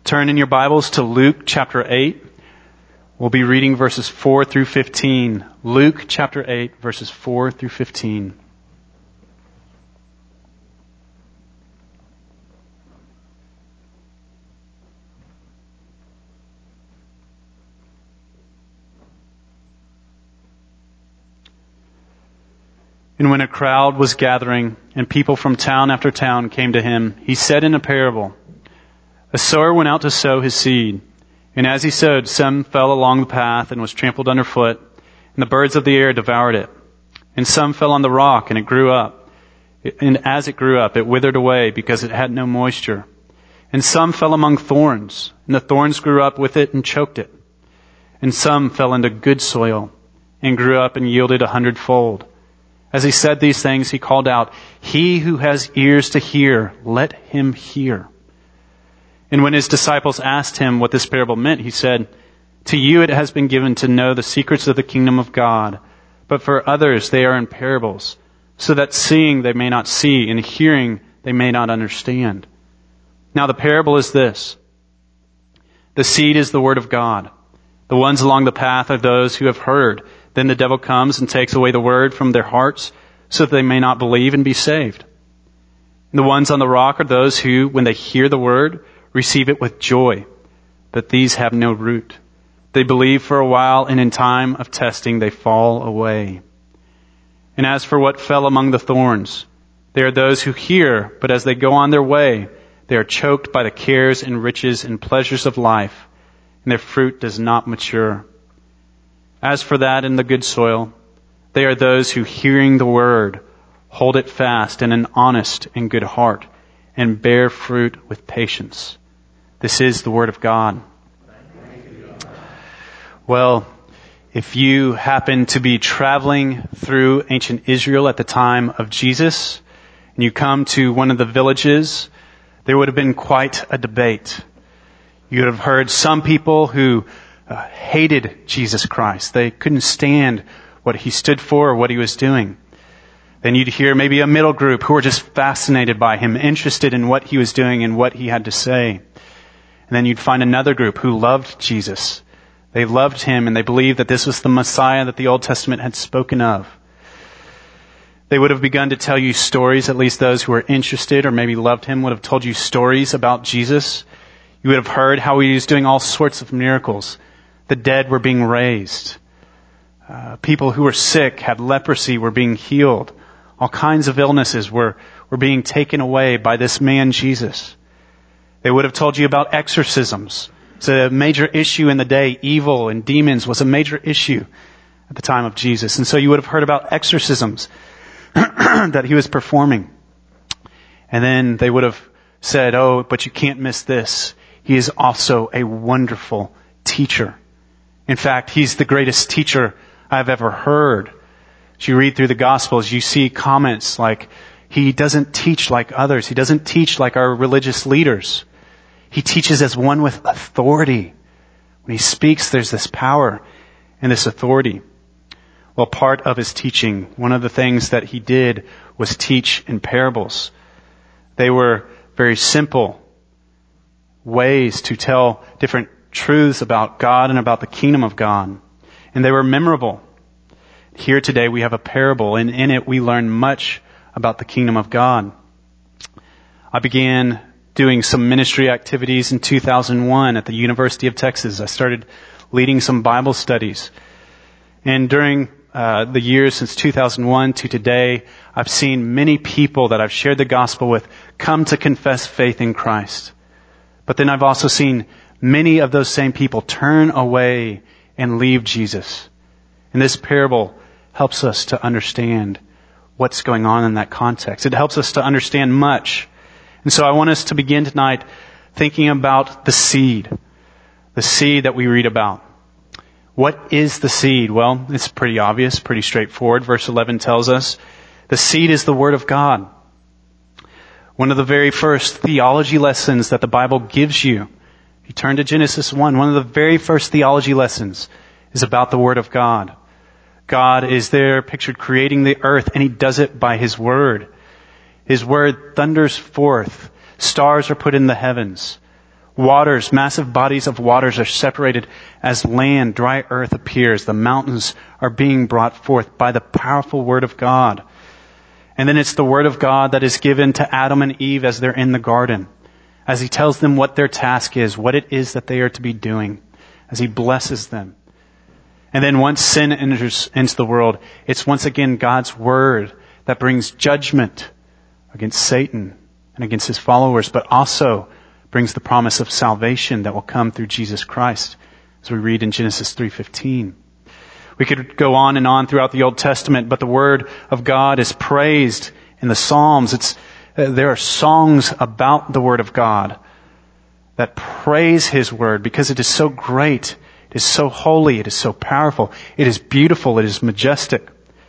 Turn in your Bibles to Luke chapter 8. We'll be reading verses 4 through 15. Luke chapter 8, verses 4 through 15. And when a crowd was gathering and people from town after town came to him, he said in a parable, "A sower went out to sow his seed. And as he sowed, some fell along the path and was trampled underfoot, and the birds of the air devoured it. And some fell on the rock, and it grew up. And as it grew up, it withered away because it had no moisture. And some fell among thorns, and the thorns grew up with it and choked it. And some fell into good soil, and grew up and yielded 100-fold. As he said these things, he called out, 'He who has ears to hear, let him hear.' And when his disciples asked him what this parable meant, he said, 'To you it has been given to know the secrets of the kingdom of God, but for others they are in parables, so that seeing they may not see, and hearing they may not understand. Now the parable is this. The seed is the word of God. The ones along the path are those who have heard. Then the devil comes and takes away the word from their hearts, so that they may not believe and be saved. And the ones on the rock are those who, when they hear the word, receive it with joy. But these have no root. They believe for a while, and in time of testing they fall away. And as for what fell among the thorns, they are those who hear, but as they go on their way, they are choked by the cares and riches and pleasures of life, and their fruit does not mature. As for that in the good soil, they are those who, hearing the word, hold it fast in an honest and good heart, and bear fruit with patience. This is the word of God. Well, if you happen to be traveling through ancient Israel at the time of Jesus, and you come to one of the villages, there would have been quite a debate. You would have heard some people who hated Jesus Christ. They couldn't stand what he stood for or what he was doing. Then you'd hear maybe a middle group who were just fascinated by him, interested in what he was doing and what he had to say. And then you'd find another group who loved Jesus. They loved him and they believed that this was the Messiah that the Old Testament had spoken of. They would have begun to tell you stories, at least those who were interested or maybe loved him would have told you stories about Jesus. You would have heard how he was doing all sorts of miracles. The dead were being raised. People who were sick, had leprosy, were being healed. All kinds of illnesses were being taken away by this man, Jesus. They would have told you about exorcisms. It's a major issue in the day. Evil and demons was a major issue at the time of Jesus. And so you would have heard about exorcisms that he was performing. And then they would have said, "Oh, but you can't miss this. He is also a wonderful teacher. In fact, he's the greatest teacher I've ever heard." As you read through the Gospels, you see comments like, "He doesn't teach like others. He doesn't teach like our religious leaders. He teaches as one with authority." When he speaks, there's this power and this authority. Well, part of his teaching, one of the things that he did was teach in parables. They were very simple ways to tell different truths about God and about the kingdom of God. And they were memorable. Here today we have a parable, and in it we learn much about the kingdom of God. I began doing some ministry activities in 2001 at the University of Texas. I started leading some Bible studies. And during the years since 2001 to today, I've seen many people that I've shared the gospel with come to confess faith in Christ. But then I've also seen many of those same people turn away and leave Jesus. And this parable helps us to understand what's going on in that context. It helps us to understand much. And so I want us to begin tonight thinking about the seed that we read about. What is the seed? Well, it's pretty obvious, pretty straightforward. Verse 11 tells us the seed is the Word of God. One of the very first theology lessons that the Bible gives you, if you turn to Genesis 1, one of the very first theology lessons is about the Word of God. God is there pictured creating the earth, and He does it by His Word. His Word thunders forth. Stars are put in the heavens. Waters, massive bodies of waters are separated as land, dry earth appears. The mountains are being brought forth by the powerful word of God. And then it's the word of God that is given to Adam and Eve as they're in the garden, as he tells them what their task is, what it is that they are to be doing, as he blesses them. And then once sin enters into the world, it's once again God's word that brings judgment against Satan and against his followers, but also brings the promise of salvation that will come through Jesus Christ, as we read in Genesis 3:15. We could go on and on throughout the Old Testament, but the word of God is praised in the Psalms. There are songs about the word of God that praise his word because it is so great, it is so holy, it is so powerful, it is beautiful, it is majestic.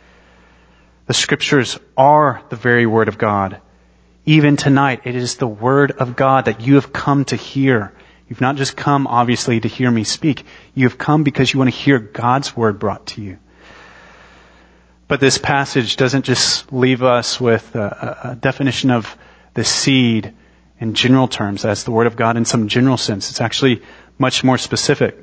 The scriptures are the very word of God. Even tonight, it is the word of God that you have come to hear. You've not just come, obviously, to hear me speak. You have come because you want to hear God's word brought to you. But this passage doesn't just leave us with a definition of the seed in general terms, as the word of God in some general sense. It's actually much more specific.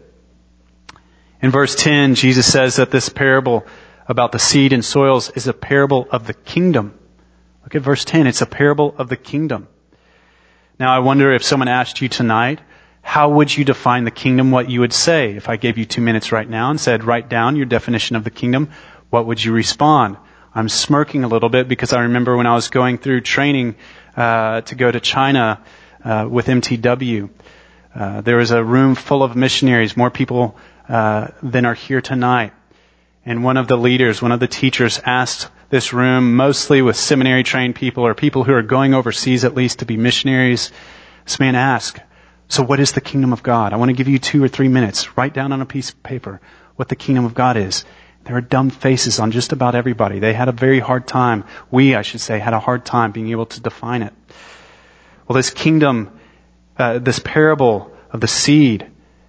In verse 10, Jesus says that this parable about the seed and soils is a parable of the kingdom. Look at verse 10. It's a parable of the kingdom. Now, I wonder if someone asked you tonight, how would you define the kingdom, what you would say? If I gave you 2 minutes right now and said, write down your definition of the kingdom, what would you respond? I'm smirking a little bit because I remember when I was going through training to go to China with MTW, there was a room full of missionaries, more people than are here tonight. And one of the leaders, one of the teachers asked this room, mostly with seminary trained people or people who are going overseas at least to be missionaries. This man asked, so what is the kingdom of God? I want to give you 2 or 3 minutes. Write down on a piece of paper what the kingdom of God is. There are dumb faces on just about everybody. They had a very hard time. I should say, had a hard time being able to define it. Well, this kingdom, this parable of the seed,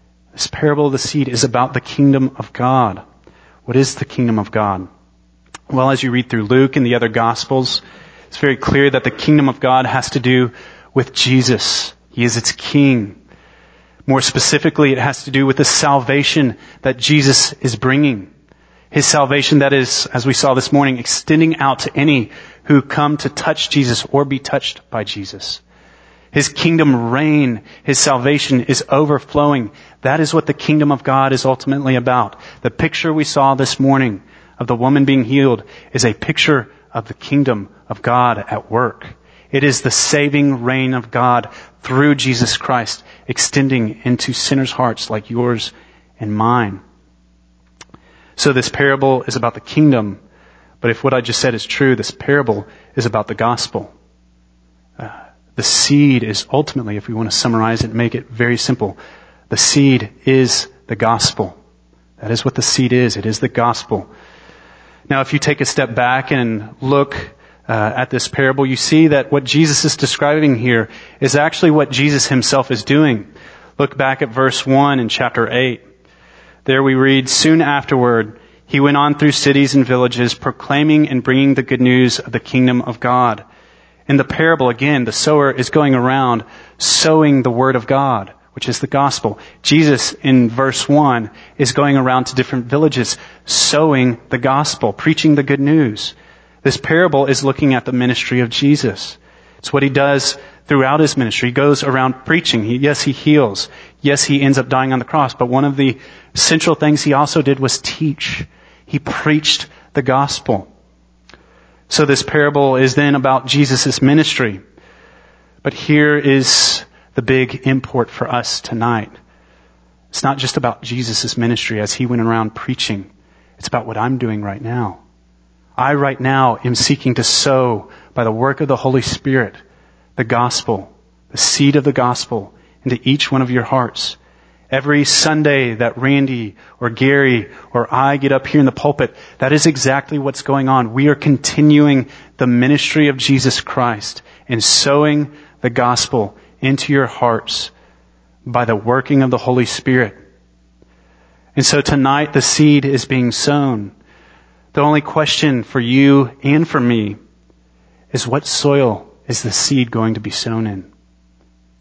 is about the kingdom of God. What is the kingdom of God? Well, as you read through Luke and the other Gospels, it's very clear that the kingdom of God has to do with Jesus. He is its king. More specifically, it has to do with the salvation that Jesus is bringing. His salvation that is, as we saw this morning, extending out to any who come to touch Jesus or be touched by Jesus. His kingdom reign, his salvation is overflowing. That is what the kingdom of God is ultimately about. The picture we saw this morning of the woman being healed is a picture of the kingdom of God at work. It is the saving reign of God through Jesus Christ extending into sinners' hearts like yours and mine. So this parable is about the kingdom, but if what I just said is true, this parable is about the gospel. The seed is ultimately, if we want to summarize it and make it very simple, the seed is the gospel. That is what the seed is. It is the gospel. Now, if you take a step back and look at this parable, you see that what Jesus is describing here is actually what Jesus himself is doing. Look back at verse 1 in chapter 8. There we read, soon afterward, he went on through cities and villages, proclaiming and bringing the good news of the kingdom of God. In the parable, again, the sower is going around sowing the word of God, which is the gospel. Jesus, in verse 1, is going around to different villages, sowing the gospel, preaching the good news. This parable is looking at the ministry of Jesus. It's what he does throughout his ministry. He goes around preaching. Yes, he heals. Yes, he ends up dying on the cross. But one of the central things he also did was teach. He preached the gospel. So this parable is then about Jesus' ministry. But here is the big import for us tonight. It's not just about Jesus' ministry as he went around preaching. It's about what I'm doing right now. I right now am seeking to sow by the work of the Holy Spirit the gospel, the seed of the gospel into each one of your hearts. Every Sunday that Randy or Gary or I get up here in the pulpit, that is exactly what's going on. We are continuing the ministry of Jesus Christ and sowing the gospel into your hearts by the working of the Holy Spirit. And so tonight the seed is being sown. The only question for you and for me is, what soil is the seed going to be sown in?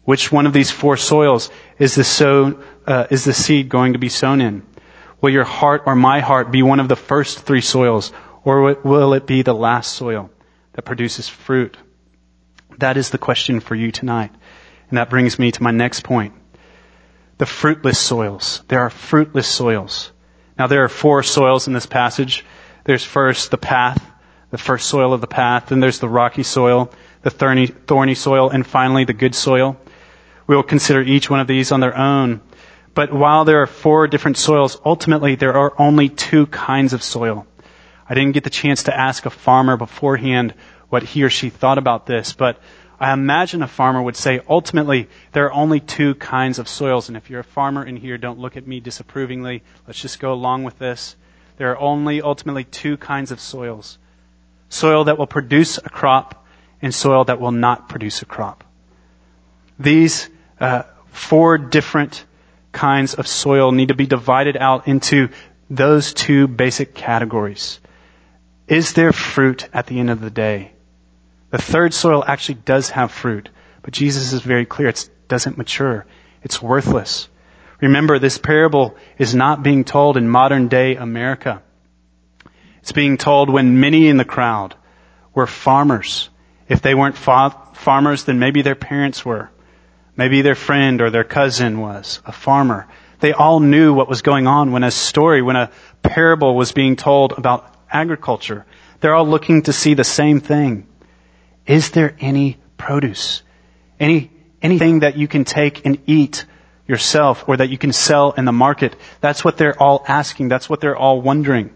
Which one of these four soils is the seed going to be sown in? Will your heart or my heart be one of the first three soils, or will it be the last soil that produces fruit? That is the question for you tonight. And that brings me to my next point. The fruitless soils. There are fruitless soils. Now there are four soils in this passage. There's first the path, the first soil of the path. Then there's the rocky soil, the thorny soil, and finally the good soil. We will consider each one of these on their own. But while there are four different soils, ultimately there are only two kinds of soil. I didn't get the chance to ask a farmer beforehand what he or she thought about this, but I imagine a farmer would say, ultimately, there are only two kinds of soils. And if you're a farmer in here, don't look at me disapprovingly. Let's just go along with this. There are only ultimately two kinds of soils. Soil that will produce a crop and soil that will not produce a crop. These four different kinds of soil need to be divided out into those two basic categories. Is there fruit at the end of the day? The third soil actually does have fruit, but Jesus is very clear. It doesn't mature. It's worthless. Remember, this parable is not being told in modern day America. It's being told when many in the crowd were farmers. If they weren't farmers, then maybe their parents were. Maybe their friend or their cousin was a farmer. They all knew what was going on when a parable was being told about agriculture. They're all looking to see the same thing. Is there any produce? Anything that you can take and eat yourself or that you can sell in the market? That's what they're all asking. That's what they're all wondering.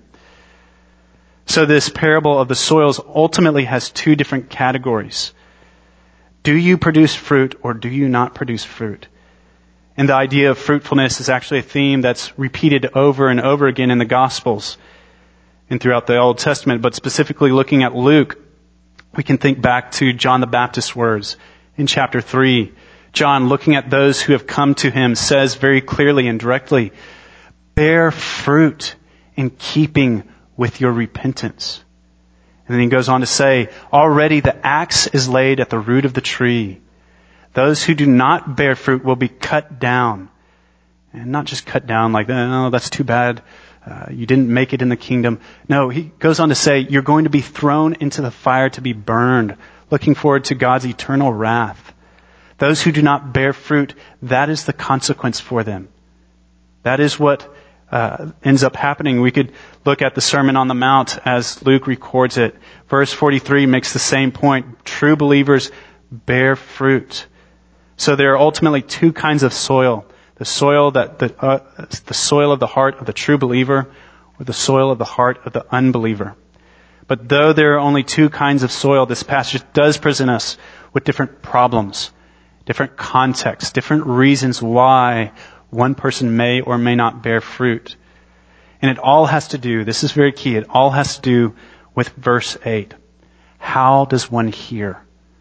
So this parable of the soils ultimately has two different categories. Do you produce fruit or do you not produce fruit? And the idea of fruitfulness is actually a theme that's repeated over and over again in the Gospels and throughout the Old Testament. But specifically looking at Luke, we can think back to John the Baptist's words in chapter 3. John, looking at those who have come to him, says very clearly and directly, bear fruit in keeping with your repentance. And then he goes on to say, already the axe is laid at the root of the tree. Those who do not bear fruit will be cut down. And not just cut down like, oh, that's too bad. You didn't make it in the kingdom. No, he goes on to say, you're going to be thrown into the fire to be burned, looking forward to God's eternal wrath. Those who do not bear fruit, that is the consequence for them. That is what ends up happening. We could look at the Sermon on the Mount as Luke records it. Verse 43 makes the same point. True believers bear fruit. So there are ultimately two kinds of soil. The soil the soil of the heart of the true believer, or the soil of the heart of the unbeliever. But though there are only two kinds of soil, this passage does present us with different problems, different contexts, different reasons why one person may or may not bear fruit. And it all has to do, this is very key, it all has to do with verse 8. How does one hear?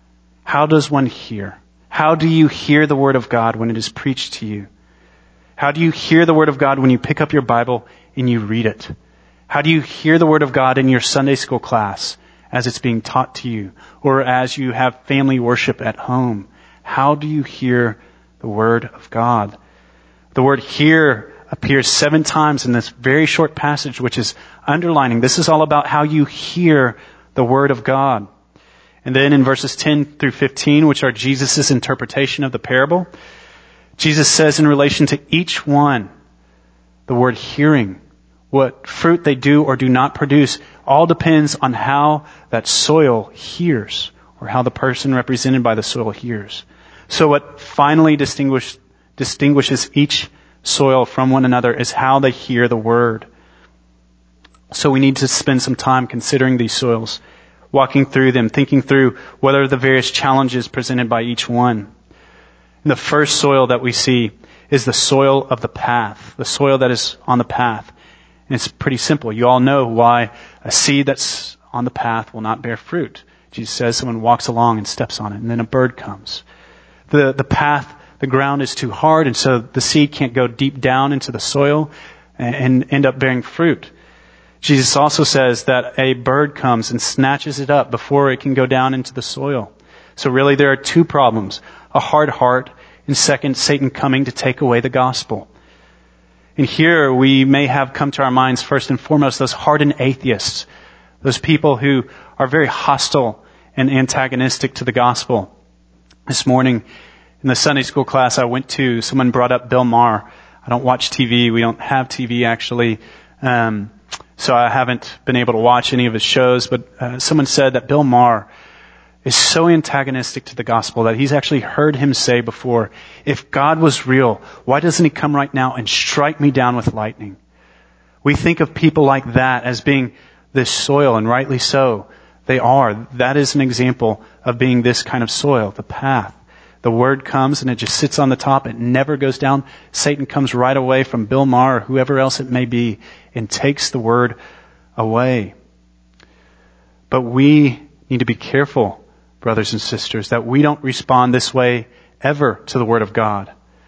How does one hear? How do you hear the Word of God when it is preached to you? How do you hear the Word of God when you pick up your Bible and you read it? How do you hear the Word of God in your Sunday school class as it's being taught to you, or as you have family worship at home? How do you hear the Word of God? The word hear appears 7 times in this very short passage, which is underlining. This is all about how you hear the Word of God. And then in verses 10 through 15, which are Jesus' interpretation of the parable, Jesus says in relation to each one, the word hearing, what fruit they do or do not produce, all depends on how that soil hears, or how the person represented by the soil hears. So what finally distinguishes each soil from one another is how they hear the word. So we need to spend some time considering these soils, walking through them, thinking through what are the various challenges presented by each one. And the first soil that we see is the soil of the path, the soil that is on the path. And it's pretty simple. You all know why a seed that's on the path will not bear fruit. Jesus says someone walks along and steps on it, and then a bird comes. The path, the ground is too hard, and so the seed can't go deep down into the soil and end up bearing fruit. Jesus also says that a bird comes and snatches it up before it can go down into the soil. So really there are two problems, a hard heart And second, Satan coming to take away the gospel. And here we may have come to our minds first and foremost those hardened atheists, those people who are very hostile and antagonistic to the gospel. This morning in the Sunday school class I went to, someone brought up Bill Maher. I don't watch TV. We don't have TV actually. So I haven't been able to watch any of his shows, but someone said that Bill Maher is so antagonistic to the gospel that he's actually heard him say before, if God was real, why doesn't he come right now and strike me down with lightning? We think of people like that as being this soil, and rightly so. They are. That is an example of being this kind of soil, the path. The word comes and it just sits on the top. It never goes down. Satan comes right away from Bill Maher or whoever else it may be and takes the word away. But we need to be careful, brothers and sisters, that we don't respond this way ever to the word of God.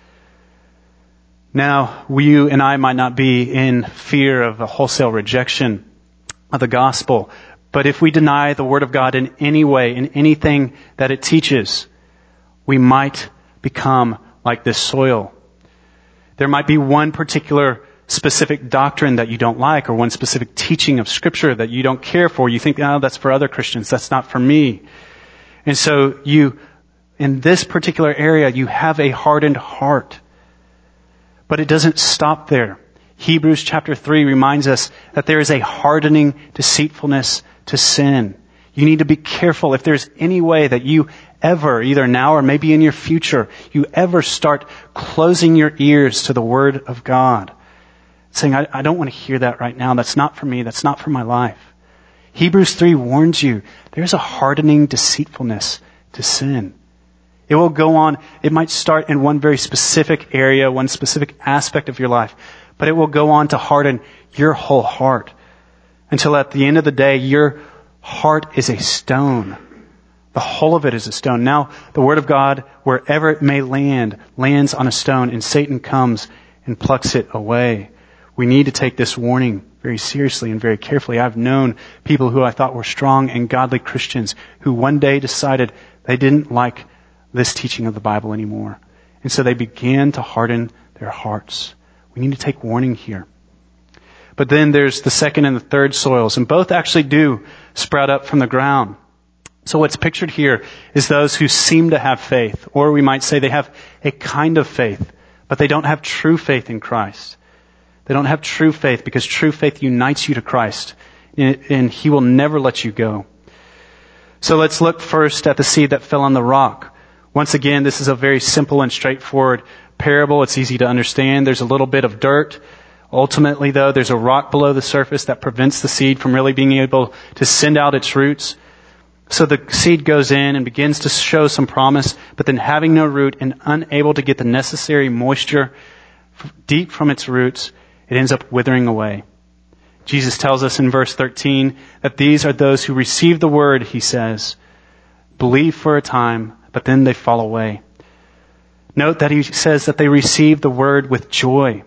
Now, you and I might not be in fear of a wholesale rejection of the gospel, but if we deny the word of God in any way, in anything that it teaches, we might become like this soil. There might be one particular specific doctrine that you don't like, or one specific teaching of Scripture that you don't care for. You think, oh, that's for other Christians. That's not for me. And so you, in this particular area, you have a hardened heart. But it doesn't stop there. Hebrews chapter 3 reminds us that there is a hardening deceitfulness to sin. You need to be careful if there's any way that you ever, either now or maybe in your future, you ever start closing your ears to the Word of God. Saying, I don't want to hear that right now. That's not for me. That's not for my life. Hebrews 3 warns you, there's a hardening deceitfulness to sin. It will go on. It might start in one very specific area, one specific aspect of your life, but it will go on to harden your whole heart until at the end of the day, your heart is a stone. The whole of it is a stone. Now, the Word of God, wherever it may land, lands on a stone, and Satan comes and plucks it away. We need to take this warning very seriously and very carefully. I've known people who I thought were strong and godly Christians who one day decided they didn't like this teaching of the Bible anymore. And so they began to harden their hearts. We need to take warning here. But then there's the second and the third soils, and both actually do sprout up from the ground. So what's pictured here is those who seem to have faith, or we might say they have a kind of faith, but they don't have true faith in Christ. They don't have true faith because true faith unites you to Christ, and He will never let you go. So let's look first at the seed that fell on the rock. Once again, this is a very simple and straightforward parable. It's easy to understand. There's a little bit of dirt. Ultimately, though, there's a rock below the surface that prevents the seed from really being able to send out its roots. So the seed goes in and begins to show some promise, but then having no root and unable to get the necessary moisture deep from its roots, it ends up withering away. Jesus tells us in verse 13 that these are those who receive the word, He says, believe for a time, but then they fall away. Note that He says that they receive the word with joy.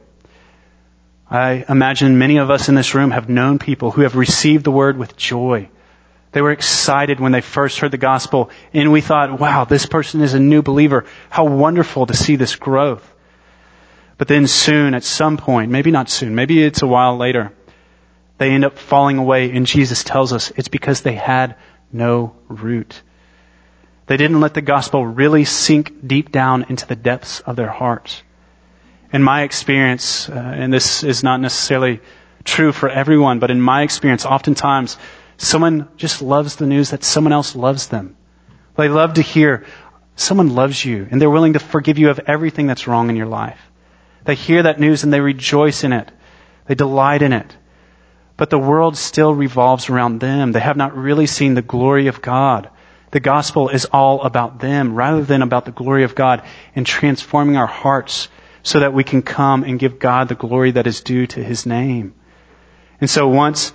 I imagine many of us in this room have known people who have received the word with joy. They were excited when they first heard the gospel, and we thought, wow, this person is a new believer. How wonderful to see this growth. But then soon, at some point, maybe not soon, maybe it's a while later, they end up falling away, and Jesus tells us it's because they had no root. They didn't let the gospel really sink deep down into the depths of their hearts. In my experience, and this is not necessarily true for everyone, but in my experience, oftentimes, someone just loves the news that someone else loves them. They love to hear someone loves you, and they're willing to forgive you of everything that's wrong in your life. They hear that news and they rejoice in it. They delight in it. But the world still revolves around them. They have not really seen the glory of God. The gospel is all about them rather than about the glory of God and transforming our hearts so that we can come and give God the glory that is due to His name. And so once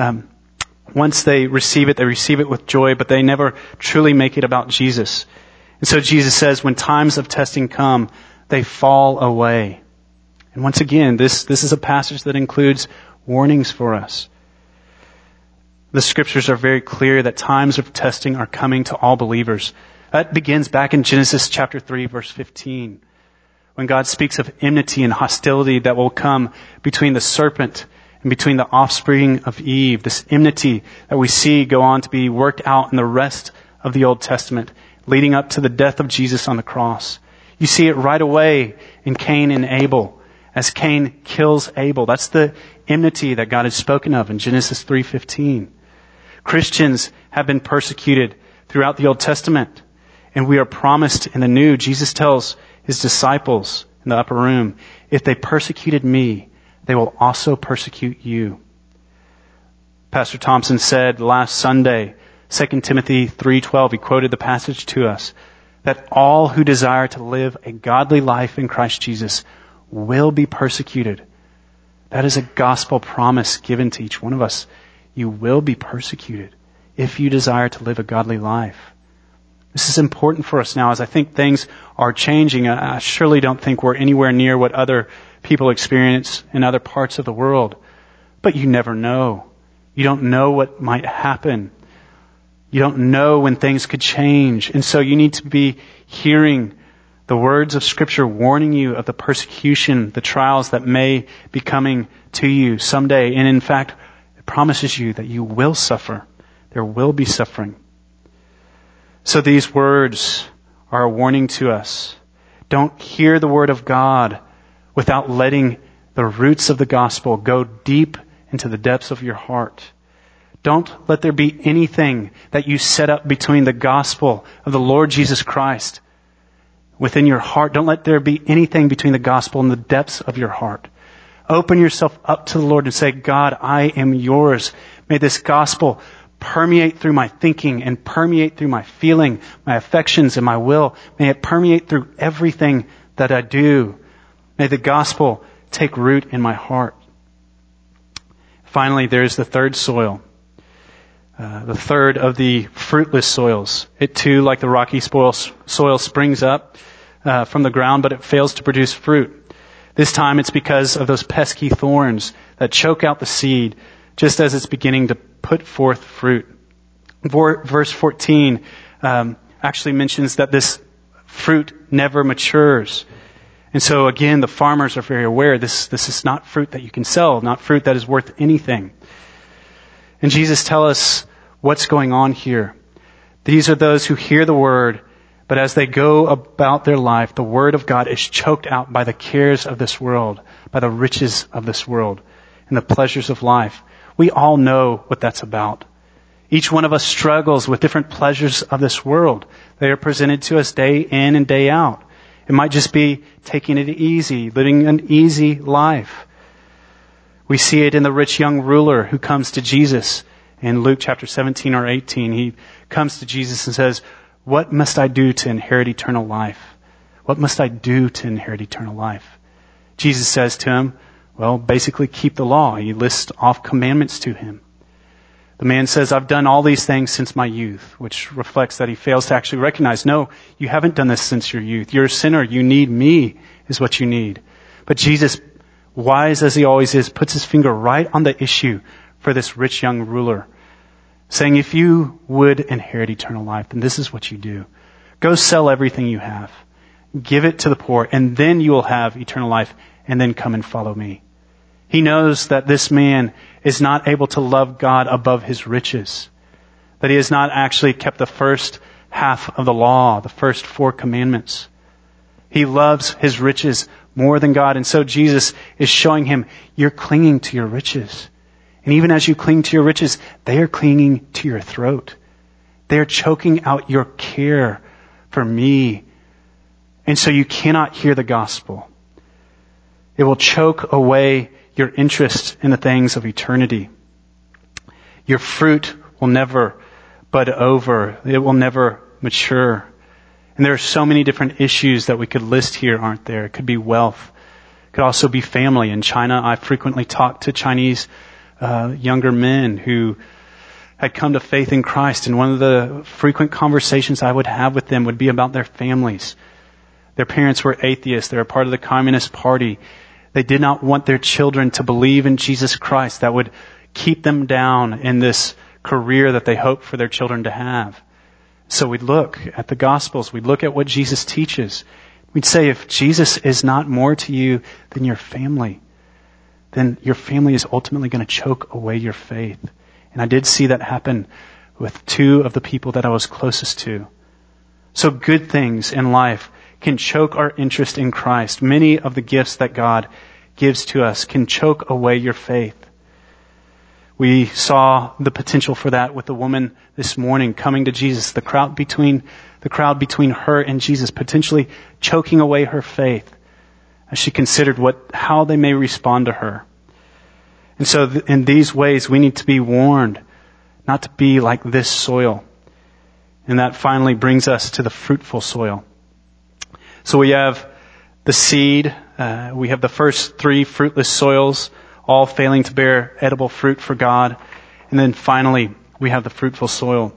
they receive it with joy, but they never truly make it about Jesus. And so Jesus says when times of testing come, they fall away. And once again, this is a passage that includes warnings for us. The scriptures are very clear that times of testing are coming to all believers. That begins back in Genesis chapter 3, verse 15, when God speaks of enmity and hostility that will come between the serpent and between the offspring of Eve. This enmity that we see go on to be worked out in the rest of the Old Testament, leading up to the death of Jesus on the cross. You see it right away in Cain and Abel, as Cain kills Abel. That's the enmity that God had spoken of in Genesis 3:15. Christians have been persecuted throughout the Old Testament, and we are promised in the New. Jesus tells his disciples in the upper room, if they persecuted me, they will also persecute you. Pastor Thompson said last Sunday, 2 Timothy 3:12, he quoted the passage to us, that all who desire to live a godly life in Christ Jesus will be persecuted. That is a gospel promise given to each one of us. You will be persecuted if you desire to live a godly life. This is important for us now as I think things are changing. I surely don't think we're anywhere near what other people experience in other parts of the world. But you never know. You don't know what might happen. You don't know when things could change. And so you need to be hearing the words of Scripture warning you of the persecution, the trials that may be coming to you someday. And in fact, it promises you that you will suffer. There will be suffering. So these words are a warning to us. Don't hear the word of God without letting the roots of the gospel go deep into the depths of your heart. Don't let there be anything that you set up between the gospel of the Lord Jesus Christ within your heart. Don't let there be anything between the gospel and the depths of your heart. Open yourself up to the Lord and say, God, I am yours. May this gospel permeate through my thinking and permeate through my feeling, my affections and my will. May it permeate through everything that I do. May the gospel take root in my heart. Finally, there's the third soil. The third of the fruitless soils. It too, like the rocky soil, springs up from the ground, but it fails to produce fruit. This time it's because of those pesky thorns that choke out the seed just as it's beginning to put forth fruit. Verse 14 actually mentions that this fruit never matures. And so again, the farmers are very aware this is not fruit that you can sell, not fruit that is worth anything. And Jesus tells us what's going on here. These are those who hear the word, but as they go about their life, the word of God is choked out by the cares of this world, by the riches of this world, and the pleasures of life. We all know what that's about. Each one of us struggles with different pleasures of this world. They are presented to us day in and day out. It might just be taking it easy, living an easy life. We see it in the rich young ruler who comes to Jesus in Luke chapter 17 or 18. He comes to Jesus and says, what must I do to inherit eternal life? What must I do to inherit eternal life? Jesus says to him, well, basically keep the law. He lists off commandments to him. The man says, I've done all these things since my youth, which reflects that he fails to actually recognize, no, you haven't done this since your youth. You're a sinner. You need me is what you need. But Jesus, wise as he always is, puts his finger right on the issue for this rich young ruler, saying, if you would inherit eternal life, then this is what you do. Go sell everything you have. Give it to the poor, and then you will have eternal life, and then come and follow me. He knows that this man is not able to love God above his riches, that he has not actually kept the first half of the law, the first 4 commandments. He loves his riches more than God, and so Jesus is showing him, you're clinging to your riches. And even as you cling to your riches, they are clinging to your throat. They are choking out your care for me. And so you cannot hear the gospel. It will choke away your interest in the things of eternity. Your fruit will never bud over. It will never mature. And there are so many different issues that we could list here, aren't there? It could be wealth. It could also be family. In China, I frequently talk to Chinese younger men who had come to faith in Christ. And one of the frequent conversations I would have with them would be about their families. Their parents were atheists. They were part of the Communist Party. They did not want their children to believe in Jesus Christ. That would keep them down in this career that they hoped for their children to have. So we'd look at the Gospels. We'd look at what Jesus teaches. We'd say, if Jesus is not more to you than your family, then your family is ultimately going to choke away your faith. And I did see that happen with two of the people that I was closest to. So good things in life can choke our interest in Christ. Many of the gifts that God gives to us can choke away your faith. We saw the potential for that with the woman this morning coming to Jesus, the crowd between her and Jesus, potentially choking away her faith as she considered how they may respond to her. And so in these ways, we need to be warned not to be like this soil. And that finally brings us to the fruitful soil. So we have the seed, we have the first three fruitless soils, all failing to bear edible fruit for God. And then finally, we have the fruitful soil.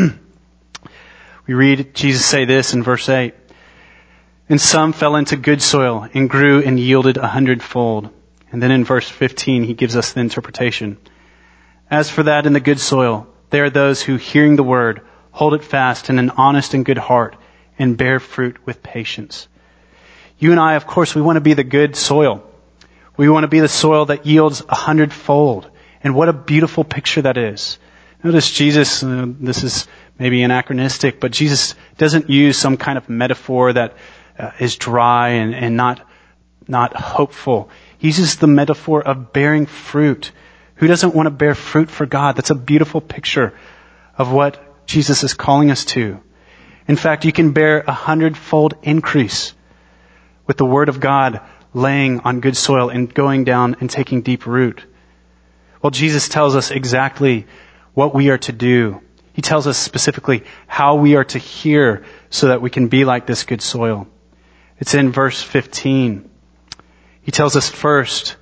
We read Jesus say this in verse 8. And some fell into good soil and grew and yielded 100-fold. And then in verse 15, he gives us the interpretation. As for that in the good soil, there are those who, hearing the word, hold it fast in an honest and good heart and bear fruit with patience. You and I, of course, we want to be the good soil. We want to be the soil that yields 100-fold. And what a beautiful picture that is. Notice Jesus, this is maybe anachronistic, but Jesus doesn't use some kind of metaphor that is dry and not hopeful. He uses the metaphor of bearing fruit. Who doesn't want to bear fruit for God? That's a beautiful picture of what Jesus is calling us to. In fact, you can bear 100-fold increase with the Word of God laying on good soil and going down and taking deep root. Well, Jesus tells us exactly what we are to do. He tells us specifically how we are to hear so that we can be like this good soil. It's in verse 15. He tells us first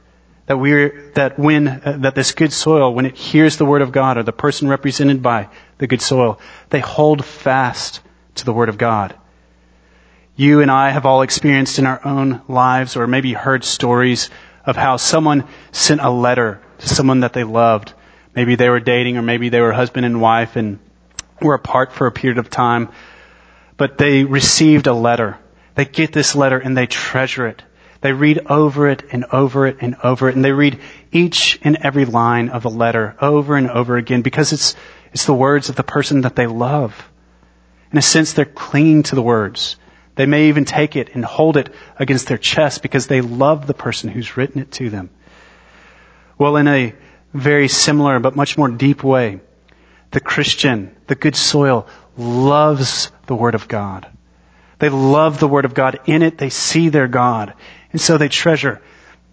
that this good soil, when it hears the Word of God, or the person represented by the good soil, they hold fast to the Word of God. You and I have all experienced in our own lives, or maybe heard stories of how someone sent a letter to someone that they loved. Maybe they were dating, or maybe they were husband and wife and were apart for a period of time. But they received a letter. They get this letter and they treasure it. They read over it and over it and over it. And they read each and every line of the letter over and over again because it's the words of the person that they love. In a sense, they're clinging to the words. They may even take it and hold it against their chest because they love the person who's written it to them. Well, in a very similar but much more deep way, the Christian, the good soil, loves the Word of God. They love the Word of God. In it, they see their God. And so they treasure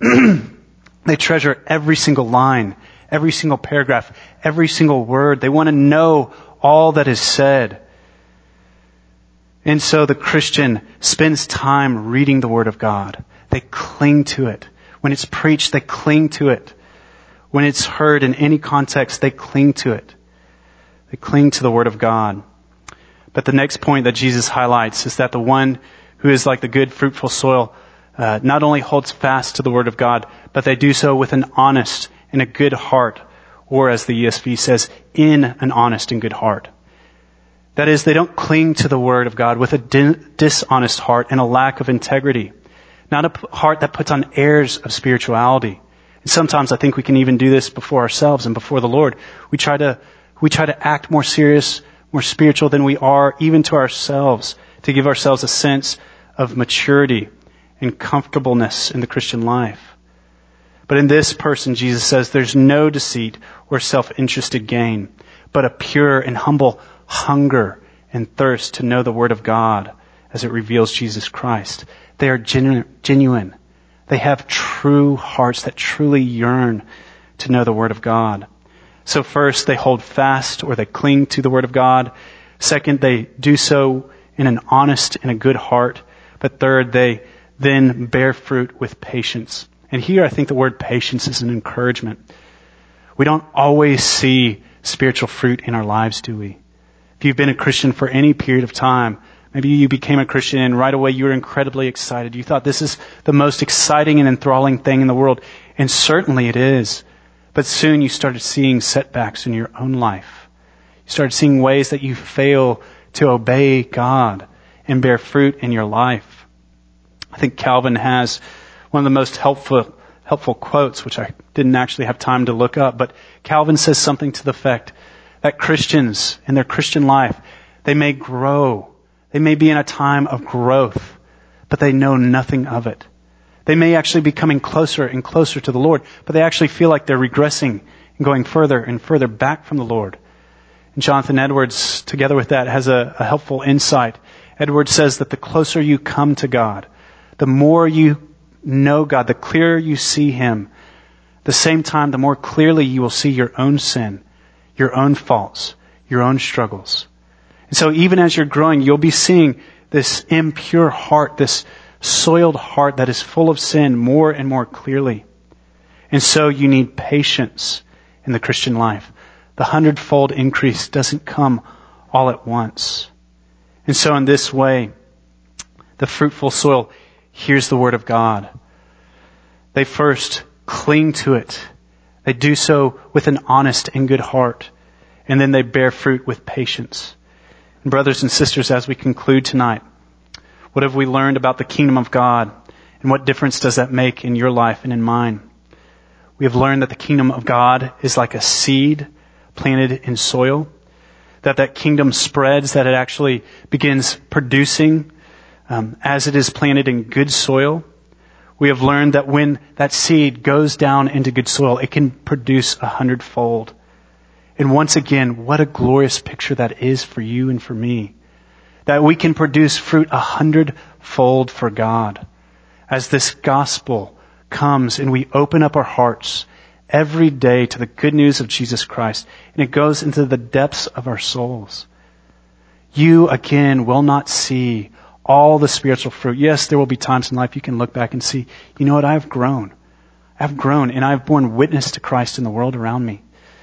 every single line, every single paragraph, every single word. They want to know all that is said. And so the Christian spends time reading the Word of God. They cling to it. When it's preached, they cling to it. When it's heard in any context, they cling to it. They cling to the Word of God. But the next point that Jesus highlights is that the one who is like the good, fruitful soil not only holds fast to the Word of God, but they do so with an honest and a good heart, or as the ESV says, in an honest and good heart. That is, they don't cling to the Word of God with a dishonest heart and a lack of integrity. Not a heart that puts on airs of spirituality. And sometimes I think we can even do this before ourselves and before the Lord. We try to act more serious, more spiritual than we are, even to ourselves, to give ourselves a sense of maturity and comfortableness in the Christian life. But in this person, Jesus says, there's no deceit or self-interested gain, but a pure and humble hunger and thirst to know the Word of God as it reveals Jesus Christ. They are genuine. They have true hearts that truly yearn to know the Word of God. So first, they hold fast or they cling to the Word of God. Second, they do so in an honest and a good heart. But third, they then bear fruit with patience. And here I think the word patience is an encouragement. We don't always see spiritual fruit in our lives, do we? If you've been a Christian for any period of time, maybe you became a Christian and right away you were incredibly excited. You thought this is the most exciting and enthralling thing in the world. And certainly it is. But soon you started seeing setbacks in your own life. You started seeing ways that you fail to obey God and bear fruit in your life. I think Calvin has one of the most helpful quotes, which I didn't actually have time to look up, but Calvin says something to the effect that Christians in their Christian life, they may grow. They may be in a time of growth, but they know nothing of it. They may actually be coming closer and closer to the Lord, but they actually feel like they're regressing and going further and further back from the Lord. And Jonathan Edwards, together with that, has a helpful insight. Edwards says that the closer you come to God, the more you know God, the clearer you see Him. At the same time, the more clearly you will see your own sin, your own faults, your own struggles. And so even as you're growing, you'll be seeing this impure heart, this soiled heart that is full of sin more and more clearly. And so you need patience in the Christian life. The 100-fold increase doesn't come all at once. And so in this way, the fruitful soil hears the word of God. They first cling to it. They do so with an honest and good heart. And then they bear fruit with patience. And brothers and sisters, as we conclude tonight, what have we learned about the kingdom of God? And what difference does that make in your life and in mine? We have learned that the kingdom of God is like a seed planted in soil. That kingdom spreads, that it actually begins producing as it is planted in good soil. We have learned that when that seed goes down into good soil, it can produce 100-fold. And once again, what a glorious picture that is for you and for me. That we can produce fruit 100-fold for God. As this gospel comes and we open up our hearts every day to the good news of Jesus Christ, and it goes into the depths of our souls. You, again, will not see all the spiritual fruit. Yes, there will be times in life you can look back and see, you know what, I've grown. I've grown and I've borne witness to Christ in the world around me.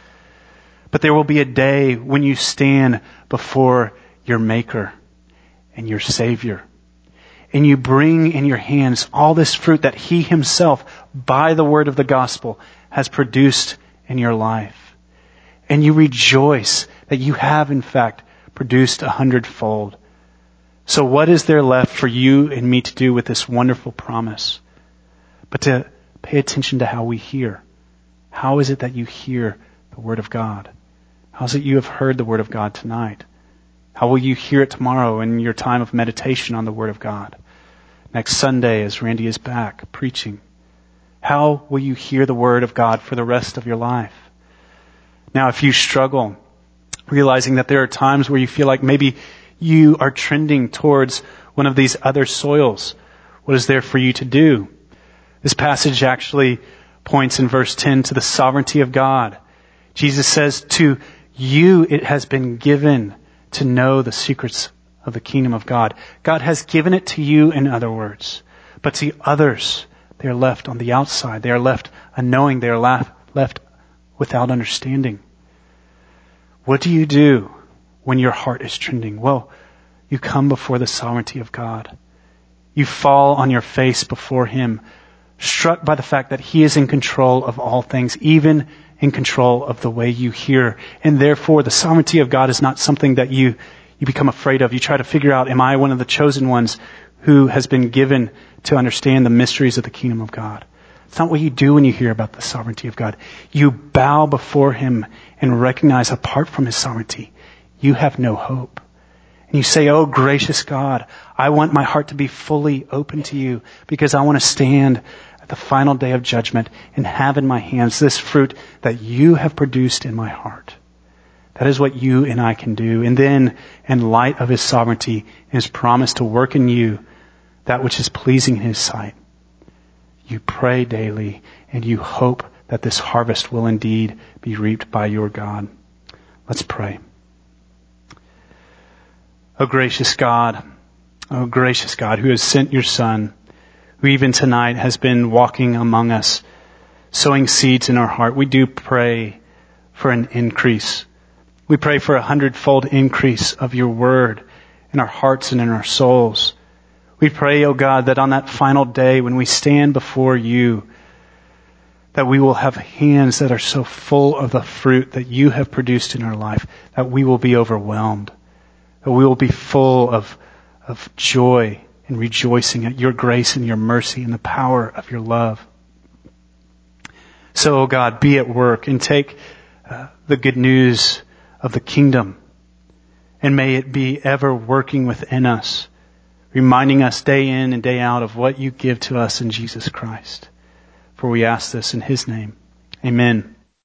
But there will be a day when you stand before your Maker and your Savior, and you bring in your hands all this fruit that He Himself, by the word of the gospel, has produced in your life. And you rejoice that you have, in fact, produced 100-fold. So what is there left for you and me to do with this wonderful promise? But to pay attention to how we hear. How is it that you hear the Word of God? How is it you have heard the Word of God tonight? How will you hear it tomorrow in your time of meditation on the Word of God? Next Sunday as Randy is back preaching. How will you hear the Word of God for the rest of your life? Now, if you struggle, realizing that there are times where you feel like maybe you are trending towards one of these other soils, what is there for you to do? This passage actually points in verse 10 to the sovereignty of God. Jesus says, to you it has been given to know the secrets of the kingdom of God. God has given it to you, in other words. But to others, they are left on the outside. They are left unknowing. They are left without understanding. What do you do when your heart is trending? Well, you come before the sovereignty of God. You fall on your face before Him, struck by the fact that He is in control of all things, even in control of the way you hear. And therefore, the sovereignty of God is not something that you become afraid of. You try to figure out, am I one of the chosen ones who has been given to understand the mysteries of the kingdom of God? It's not what you do when you hear about the sovereignty of God. You bow before Him and recognize, apart from His sovereignty, you have no hope. And you say, oh, gracious God, I want my heart to be fully open to you because I want to stand at the final day of judgment and have in my hands this fruit that you have produced in my heart. That is what you and I can do. And then, in light of His sovereignty and His promise to work in you that which is pleasing in His sight, you pray daily and you hope that this harvest will indeed be reaped by your God. Let's pray. Oh gracious God, who has sent your Son, who even tonight has been walking among us, sowing seeds in our heart, we do pray for an increase. We pray for 100-fold increase of your word in our hearts and in our souls. We pray, oh God, that on that final day when we stand before you, that we will have hands that are so full of the fruit that you have produced in our life, that we will be overwhelmed. that we will be full of joy and rejoicing at your grace and your mercy and the power of your love. So, oh God, be at work and take the good news of the kingdom, and may it be ever working within us, reminding us day in and day out of what you give to us in Jesus Christ. For we ask this in His name. Amen.